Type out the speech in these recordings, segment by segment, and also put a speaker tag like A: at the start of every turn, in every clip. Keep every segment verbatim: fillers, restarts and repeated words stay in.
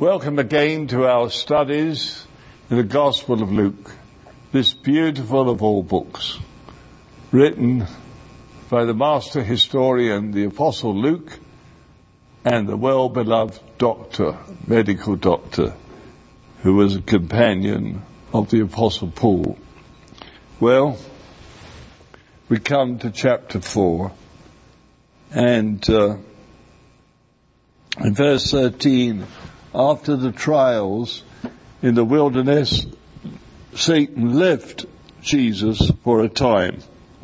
A: Welcome again to our studies in the Gospel of Luke, this beautiful of all books, written by the master historian, the Apostle Luke, and the well-beloved doctor, medical doctor, who was a companion of the Apostle Paul. Well, we come to chapter four, and uh, in verse thirteen, after the trials in the wilderness, Satan left Jesus for a time.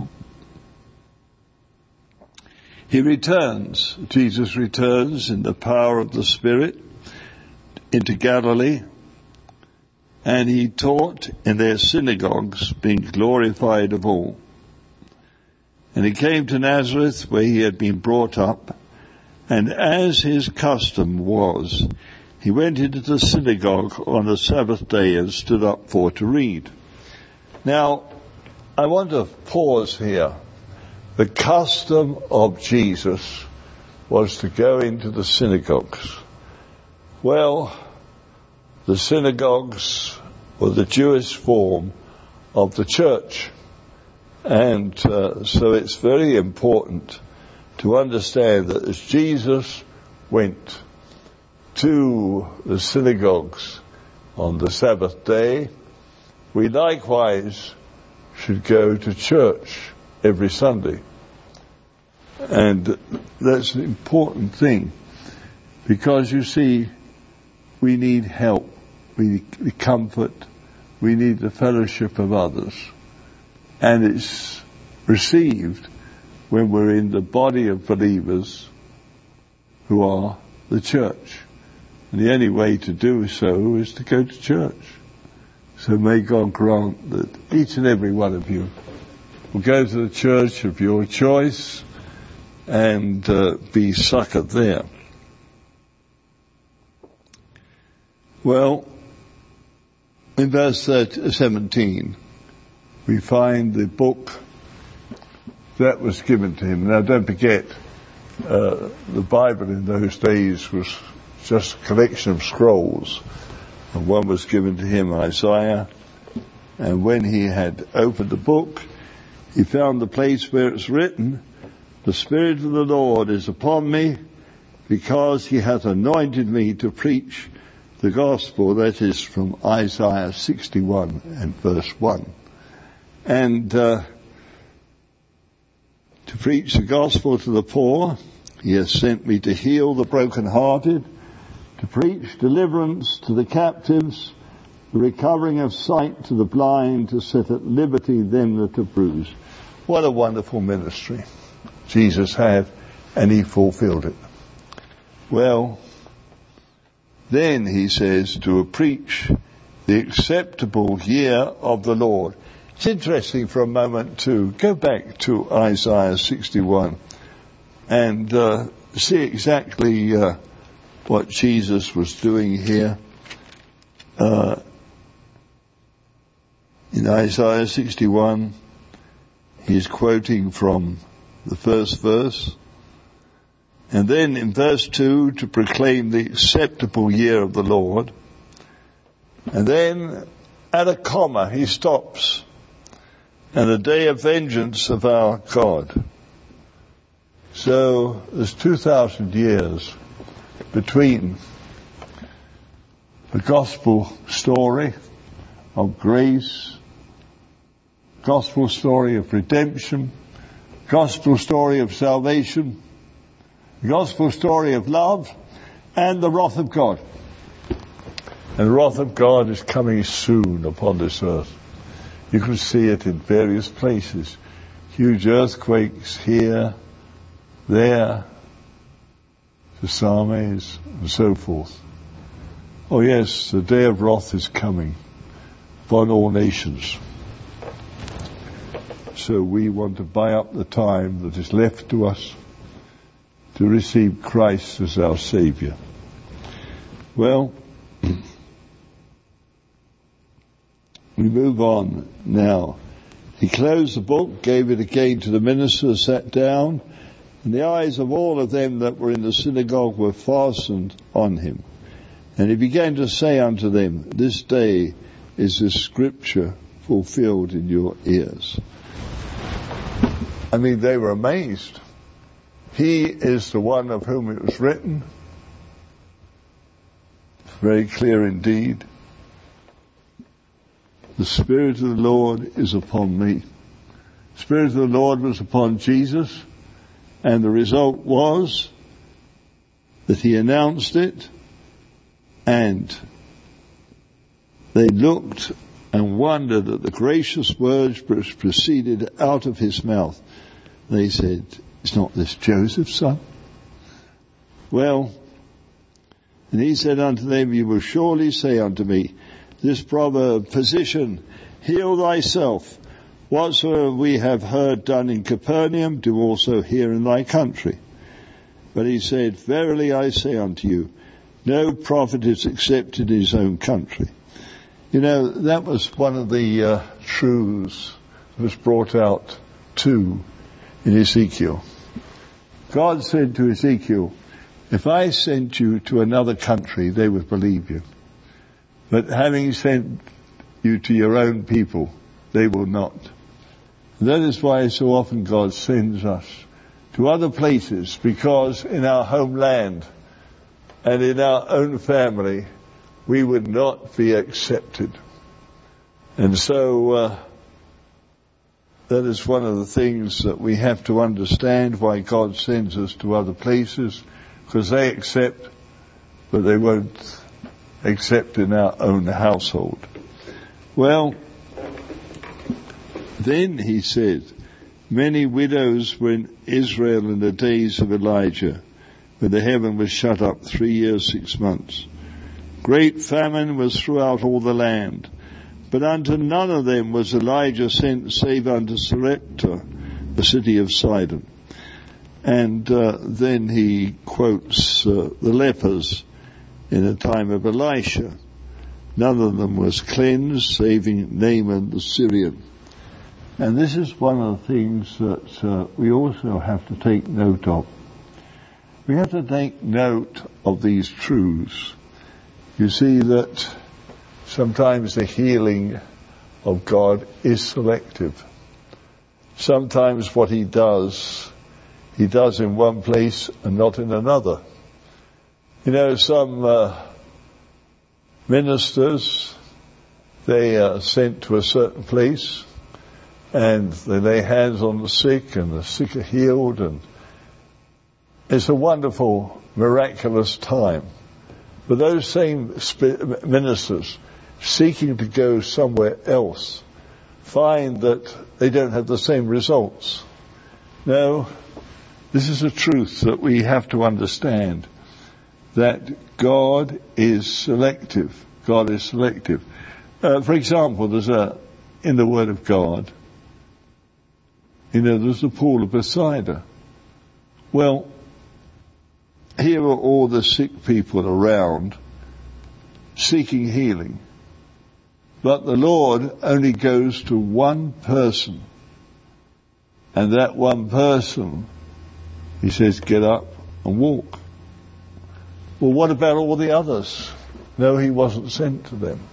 A: He returns, Jesus returns in the power of the Spirit into Galilee, and he taught in their synagogues, being glorified of all. And he came to Nazareth, where he had been brought up, and as his custom was, he went into the synagogue on the Sabbath day and stood up for to read. Now, I want to pause here. The custom of Jesus was to go into the synagogues. Well, the synagogues were the Jewish form of the church. And uh, so it's very important to understand that as Jesus went to the synagogues on the Sabbath day, we likewise should go to church every Sunday. And that's an important thing, because you see, we need help, we need comfort, we need the fellowship of others. And it's received when we're in the body of believers who are the church. And the only way to do so is to go to church. So may God grant that each and every one of you will go to the church of your choice and uh, be succored there. Well, in verse seventeen, we find the book that was given to him. Now, don't forget, uh, the Bible in those days was just a collection of scrolls, and one was given to him, Isaiah, and when he had opened the book, he found the place where it's written, "The Spirit of the Lord is upon me, because he hath anointed me to preach the gospel." That is from Isaiah sixty-one and verse one. And uh, to preach the gospel to the poor, he has sent me to heal the brokenhearted, to preach deliverance to the captives, the recovering of sight to the blind, to set at liberty them that are bruised. What a wonderful ministry Jesus had, and he fulfilled it. Well, then he says to preach the acceptable year of the Lord. It's interesting for a moment to go back to Isaiah sixty-one and uh, see exactly uh, what Jesus was doing here. Uh, in Isaiah sixty-one, he's quoting from the first verse. And then in verse two, to proclaim the acceptable year of the Lord. And then at a comma, he stops. And the day of vengeance of our God. So there's two thousand years between the gospel story of grace, gospel story of redemption, gospel story of salvation, gospel story of love, and the wrath of God. And the wrath of God is coming soon upon this earth. You can see it in various places. Huge earthquakes here, there, tsunamis, and so forth. Oh yes, the day of wrath is coming upon all nations. So we want to buy up the time that is left to us to receive Christ as our Saviour. Well, we move on now. He closed the book, gave it again to the minister, sat down, and the eyes of all of them that were in the synagogue were fastened on him. And he began to say unto them, this day is the scripture fulfilled in your ears. I mean, they were amazed. He is the one of whom it was written. Very clear indeed. The Spirit of the Lord is upon me. The Spirit of the Lord was upon Jesus, and the result was that he announced it, and they looked and wondered at the gracious words which proceeded out of his mouth. They said, is not this Joseph's son? Well, and he said unto them, you will surely say unto me, this proverb, physician, heal thyself. Whatsoever we have heard done in Capernaum, do also here in thy country. But he said, verily I say unto you, no prophet is accepted in his own country. You know, that was one of the uh, truths that was brought out too in Ezekiel. God said to Ezekiel, if I sent you to another country, they would believe you. But having sent you to your own people, they will not. And that is why so often God sends us to other places, because in our homeland and in our own family, we would not be accepted. And so uh, that is one of the things that we have to understand, why God sends us to other places, because they accept, but they won't accept in our own household. Well, then he said, many widows were in Israel in the days of Elijah, when the heaven was shut up three years, six months. Great famine was throughout all the land, but unto none of them was Elijah sent, save unto Sarepta, the city of Sidon. And uh, then he quotes uh, the lepers in the time of Elisha. None of them was cleansed, saving Naaman the Syrian. And this is one of the things that uh, we also have to take note of. We have to take note of these truths. You see that sometimes the healing of God is selective. Sometimes what he does, he does in one place and not in another. You know, some uh, ministers, they are sent to a certain place and they lay hands on the sick and the sick are healed, and it's a wonderful, miraculous time. But those same ministers seeking to go somewhere else find that they don't have the same results. No, this is a truth that we have to understand, that God is selective. God is selective. Uh, for example, there's a, in the Word of God, you know, there's the pool of Bethsaida. Well, here are all the sick people around seeking healing. But the Lord only goes to one person. And that one person, he says, get up and walk. Well, what about all the others? No, he wasn't sent to them.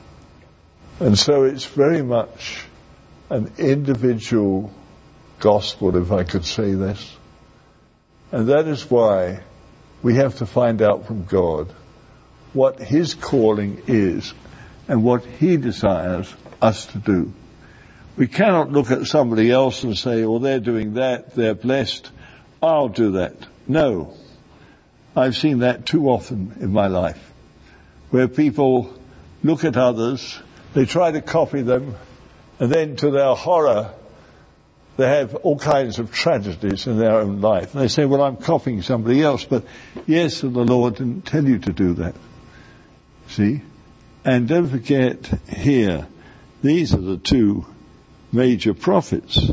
A: And so it's very much an individual gospel, if I could say this. And that is why we have to find out from God what his calling is and what he desires us to do. We cannot look at somebody else and say, well, they're doing that, they're blessed, I'll do that. No. I've seen that too often in my life, where people look at others, they try to copy them, and then to their horror, they have all kinds of tragedies in their own life. And they say, well, I'm copying somebody else. But yes, and the Lord didn't tell you to do that. See? And don't forget here, these are the two major prophets.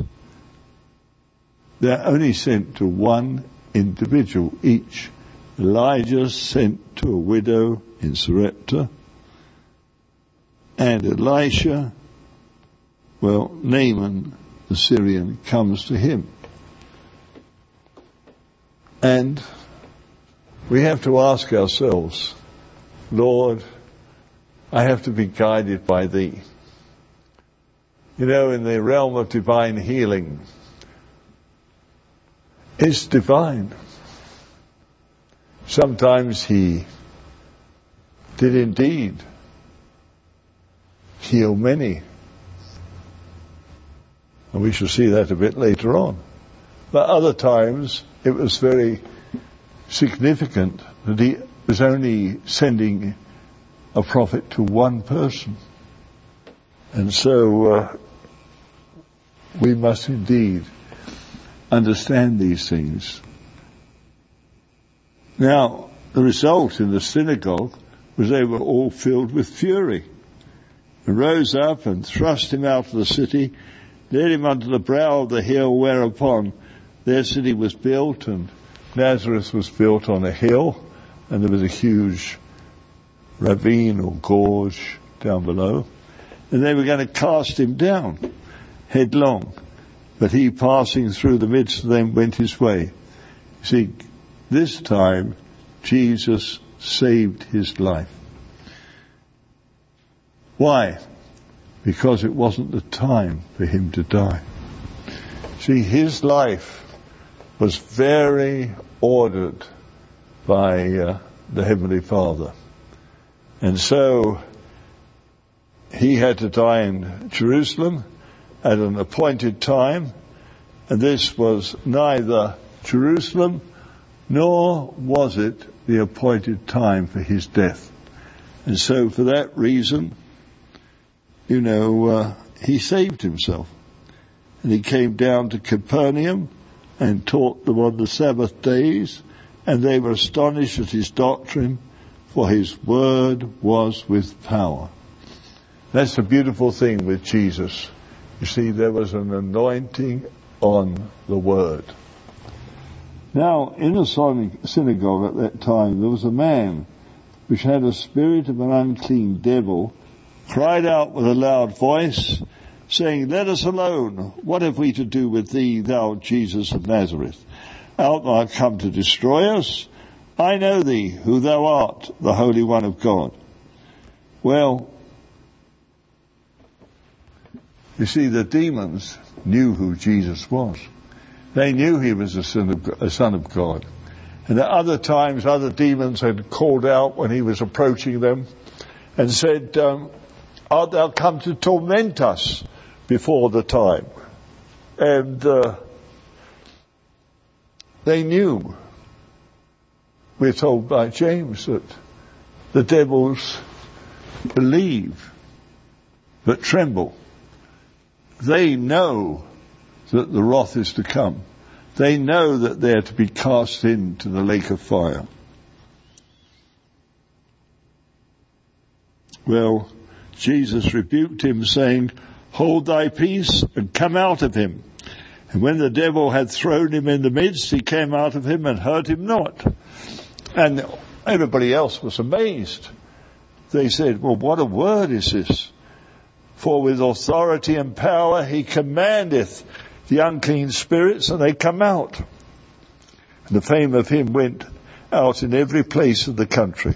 A: They're only sent to one individual each. Elijah sent to a widow in Sarepta. And Elisha, well, Naaman the Syrian comes to him. And we have to ask ourselves, Lord, I have to be guided by thee. You know, in the realm of divine healing, it's divine. Sometimes he did indeed heal many. And we shall see that a bit later on. But other times it was very significant that he was only sending a prophet to one person. And so uh, we must indeed understand these things. Now, the result in the synagogue was they were all filled with fury, and rose up and thrust him out of the city, led him unto the brow of the hill whereupon their city was built, and Nazareth was built on a hill, and there was a huge ravine or gorge down below, and they were going to cast him down headlong. But he, passing through the midst of them, went his way. You see, this time Jesus saved his life. Why? Because it wasn't the time for him to die. See, his life was very ordered by uh, the Heavenly Father. And so he had to die in Jerusalem at an appointed time, and this was neither Jerusalem nor was it the appointed time for his death. And so for that reason, you know, uh, he saved himself. And he came down to Capernaum and taught them on the Sabbath days, and they were astonished at his doctrine, for his word was with power. That's the beautiful thing with Jesus. You see, there was an anointing on the word. Now, in a synagogue at that time, there was a man which had a spirit of an unclean devil, cried out with a loud voice, saying, Let us alone. What have we to do with thee, thou Jesus of Nazareth? Art thou come to destroy us? I know thee, who thou art, the Holy One of God. Well, you see, the demons knew who Jesus was. They knew he was a son of, a son of God. And at other times, other demons had called out when he was approaching them and said, um, Art thou come to torment us before the time? And uh, they knew. We're told by James that the devils believe but tremble. They know that the wrath is to come. They know that they're to be cast into the lake of fire. Well, Jesus rebuked him, saying, Hold thy peace and come out of him. And when the devil had thrown him in the midst, he came out of him and hurt him not. And everybody else was amazed. They said, Well, what a word is this? For with authority and power he commandeth the unclean spirits, and they come out. And the fame of him went out in every place of the country.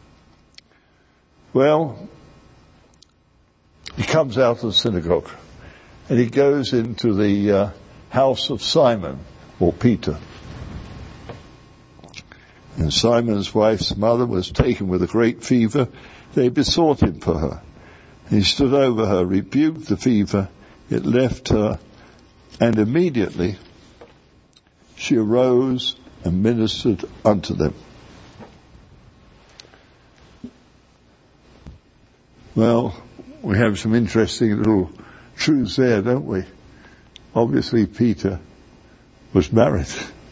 A: Well, he comes out of the synagogue, and he goes into the uh, house of Simon, or Peter. And Simon's wife's mother was taken with a great fever. They besought him for her. He stood over her, rebuked the fever. It left her, and immediately she arose and ministered unto them. Well, we have some interesting little truths there, don't we? Obviously, Peter was married.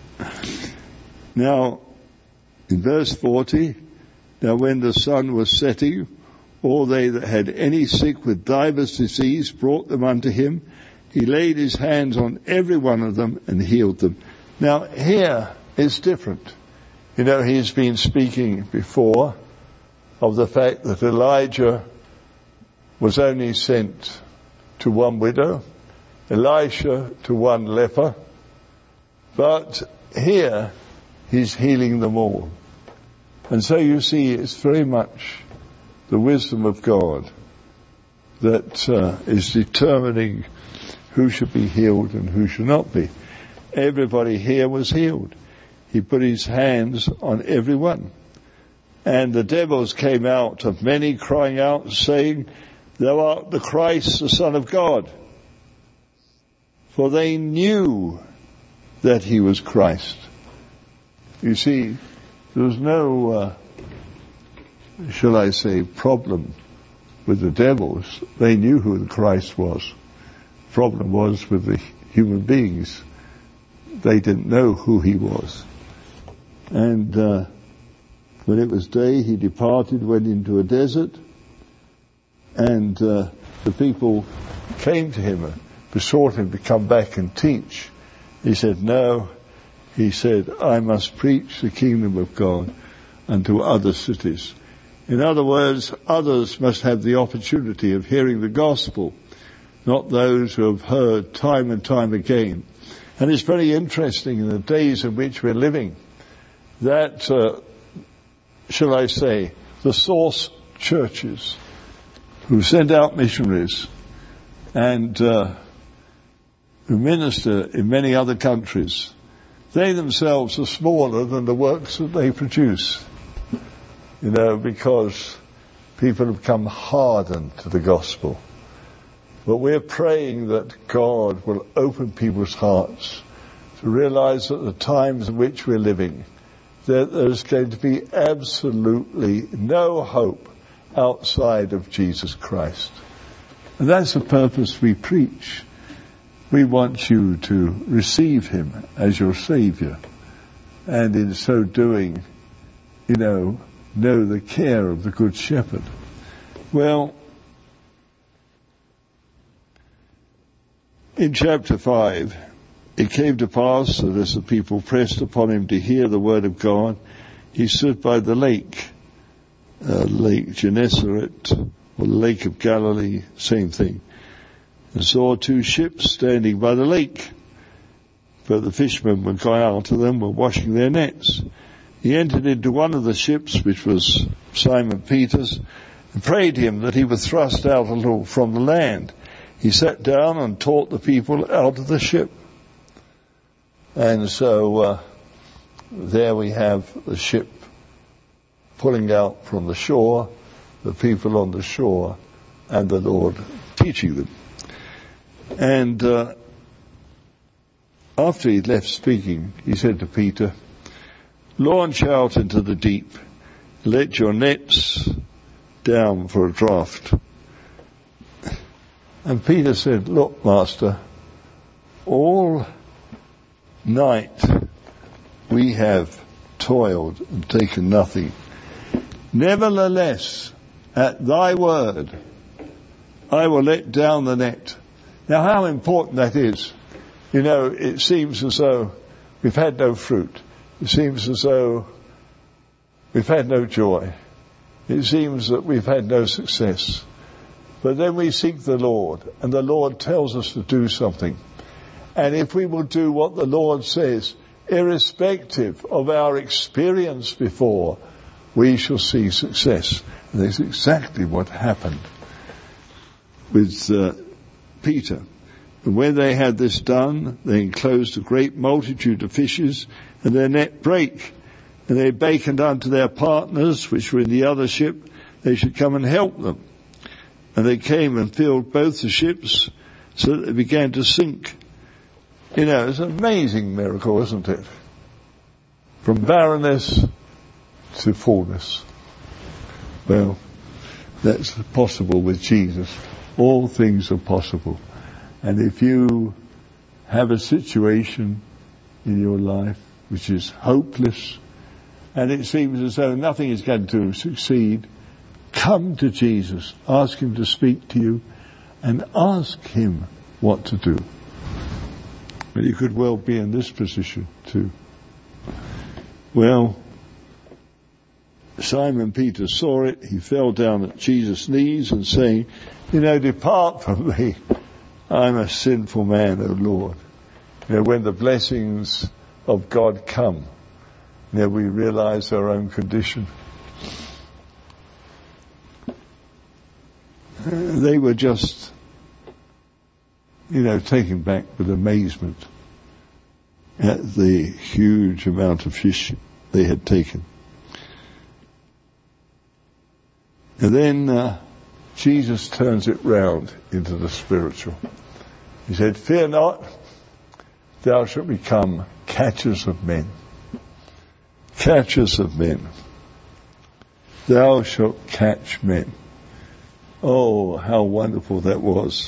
A: Now, in verse forty, now when the sun was setting, all they that had any sick with divers disease brought them unto him. He laid his hands on every one of them and healed them. Now here it's different. You know, he's been speaking before of the fact that Elijah was only sent to one widow, Elisha to one leper, but here he's healing them all. And so you see, it's very much the wisdom of God that uh, is determining who should be healed and who should not be. Everybody here was healed. He put his hands on everyone. And the devils came out of many, crying out, saying, "Thou art the Christ, the Son of God." For they knew that he was Christ. You see, there was no, uh, shall I say, problem with the devils. They knew who the Christ was. The problem was with the human beings. They didn't know who he was. And uh, when it was day, he departed, went into a desert, and uh, the people came to him and besought him to come back and teach. He said, no. He said, I must preach the kingdom of God unto other cities. In other words, others must have the opportunity of hearing the gospel, not those who have heard time and time again. And it's very interesting in the days in which we're living that, uh, shall I say, the source churches who send out missionaries and uh, who minister in many other countries, they themselves are smaller than the works that they produce. You know, because people have become hardened to the gospel. But we're praying that God will open people's hearts to realize that the times in which we're living, that there's going to be absolutely no hope outside of Jesus Christ. And that's the purpose we preach. We want you to receive him as your Savior. And in so doing, you know, know the care of the Good Shepherd. Well, in chapter five, it came to pass that as the people pressed upon him to hear the word of God, he stood by the lake, uh, Lake Gennesaret, or the Lake of Galilee, same thing, and saw two ships standing by the lake. But the fishermen were gone out to them, were washing their nets. He entered into one of the ships, which was Simon Peter's, and prayed him that he would thrust out a little from the land. He sat down and taught the people out of the ship. And so uh, there we have the ship pulling out from the shore, the people on the shore, and the Lord teaching them. And uh, after he'd left speaking, he said to Peter, launch out into the deep, let your nets down for a draught. And Peter said, look, Master, all night we have toiled and taken nothing. Nevertheless, at thy word, I will let down the net. Now, how important that is. You know, it seems as though we've had no fruit. It seems as though we've had no joy. It seems that we've had no success. But then we seek the Lord, and the Lord tells us to do something. And if we will do what the Lord says, irrespective of our experience before, we shall see success. And that's exactly what happened with uh, Peter. And when they had this done, they enclosed a great multitude of fishes, and their net brake. And they beckoned unto their partners, which were in the other ship, they should come and help them. And they came and filled both the ships, so that they began to sink. You know, it's an amazing miracle, isn't it? From barrenness to fullness. Well, that's possible with Jesus. All things are possible. And if you have a situation in your life which is hopeless, and it seems as though nothing is going to succeed, come to Jesus, ask him to speak to you, and ask him what to do. But you could well be in this position too. Well, Simon Peter saw it. He fell down at Jesus' knees and saying, you know, depart from me. I'm a sinful man, O Lord. You know, when the blessings of God come, You know, we realize our own condition. They were just, you know, taken back with amazement at the huge amount of fish they had taken. And then uh, Jesus turns it round into the spiritual. He said, "Fear not, thou shalt become catchers of men." Catchers of men. Thou shalt catch men. Oh, how wonderful that was.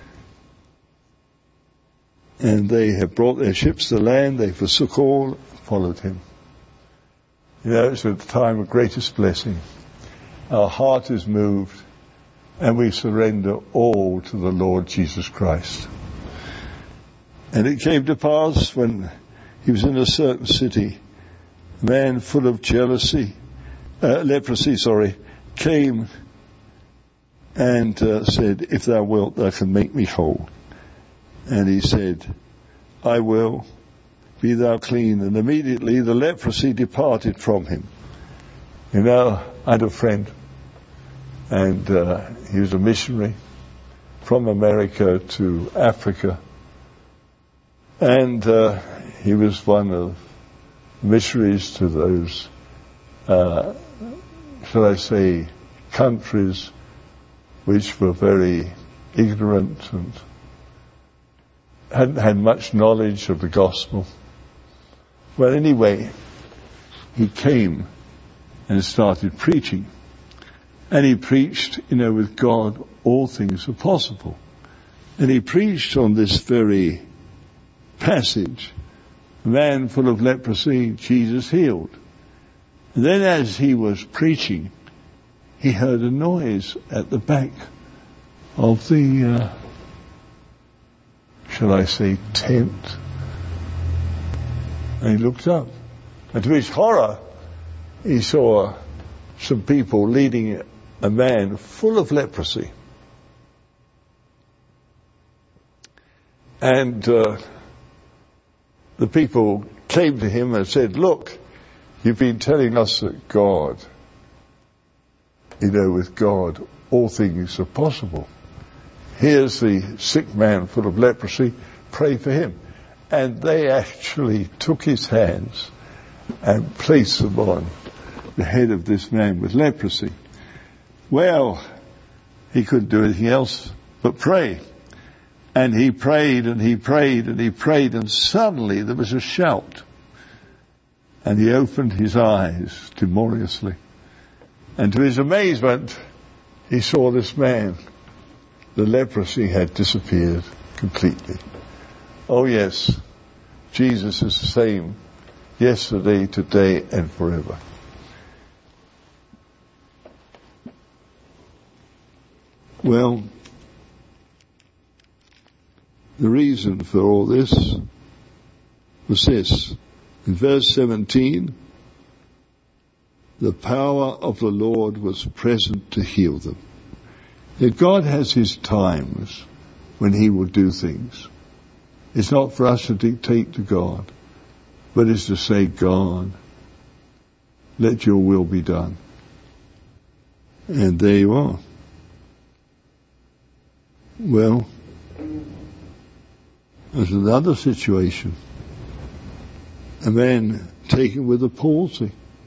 A: And they have brought their ships to land, they forsook all, followed him. You know, it's a time of greatest blessing. Our heart is moved, and we surrender all to the Lord Jesus Christ. And it came to pass when he was in a certain city, a man full of jealousy, uh, leprosy, sorry, came and uh, said, "If thou wilt, thou can make me whole." And he said, "I will, be thou clean." And immediately the leprosy departed from him. You know, I had a friend, and uh, he was a missionary from America to Africa. And uh, he was one of missionaries to those, uh, shall I say, countries which were very ignorant and hadn't had much knowledge of the gospel. Well, anyway, he came and started preaching. And he preached, you know, with God, all things are possible. And he preached on this very passage. A man full of leprosy, Jesus healed. And then as he was preaching, he heard a noise at the back of the, uh, shall I say, tent. And he looked up. And to his horror, he saw some people leading a man full of leprosy. And uh, the people came to him and said, "Look, you've been telling us that God, you know, with God, all things are possible. Here's the sick man full of leprosy, pray for him." And they actually took his hands and placed them on the head of this man with leprosy. Well, he couldn't do anything else but pray. And he prayed and he prayed and he prayed, and suddenly there was a shout. And he opened his eyes timorously. And to his amazement, he saw this man. The leprosy had disappeared completely. Oh yes, Jesus is the same yesterday, today, and forever. Well, the reason for all this was this. In verse seventeen, the power of the Lord was present to heal them. Now, God has his times when he will do things. It's not for us to dictate to God, but it's to say, "God, let your will be done." And there you are. Well, there's another situation. A man taken with a palsy.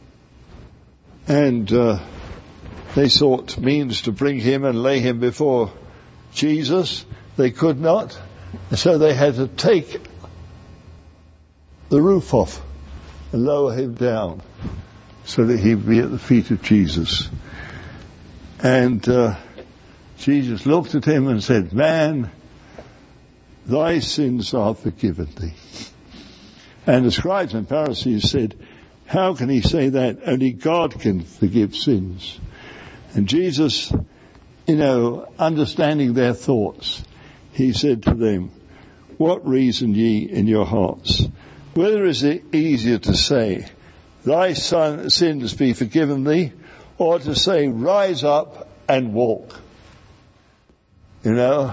A: And uh, they sought means to bring him and lay him before Jesus. They could not. And so they had to take the roof off and lower him down so that he'd be at the feet of Jesus. And uh, Jesus looked at him and said, "Man, thy sins are forgiven thee." And the scribes and Pharisees said, "How can he say that? Only God can forgive sins." And Jesus, you know, understanding their thoughts, he said to them, "What reason ye in your hearts? Whether is it easier to say, thy son, sins be forgiven thee, or to say, rise up and walk?" You know,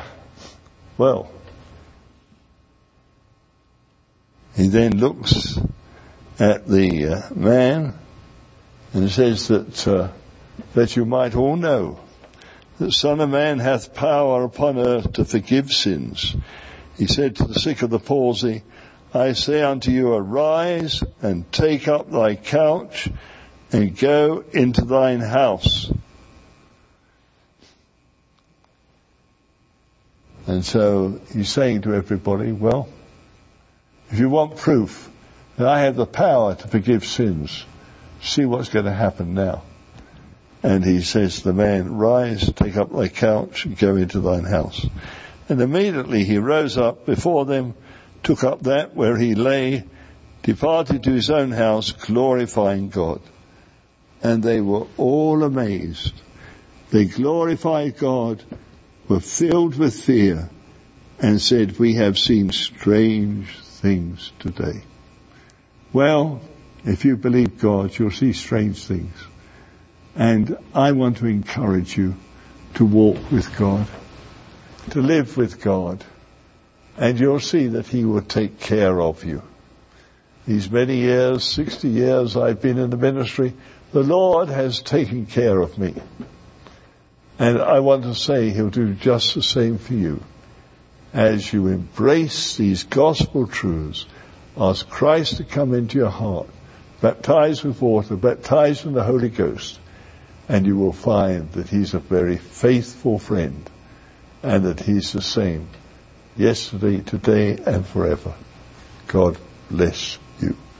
A: well, he then looks at the uh, man, and it says that uh, that you might all know that the Son of Man hath power upon earth to forgive sins. He said to the sick of the palsy, I say unto you, arise and take up thy couch and go into thine house. And so he's saying to everybody, well, if you want proof that I have the power to forgive sins, see what's going to happen now. And he says to the man, rise, take up thy couch and go into thine house. And immediately he rose up before them, took up that where he lay, departed to his own house, glorifying God. And they were all amazed. They glorified God, were filled with fear, and said, we have seen strange things today. Well, if you believe God, you'll see strange things. And I want to encourage you to walk with God, to live with God, and you'll see that he will take care of you. These many years, sixty years I've been in the ministry, the Lord has taken care of me. And I want to say he'll do just the same for you. As you embrace these gospel truths, ask Christ to come into your heart, baptized with water, baptized in the Holy Ghost, and you will find that he's a very faithful friend, and that he's the same yesterday, today, and forever. God bless you.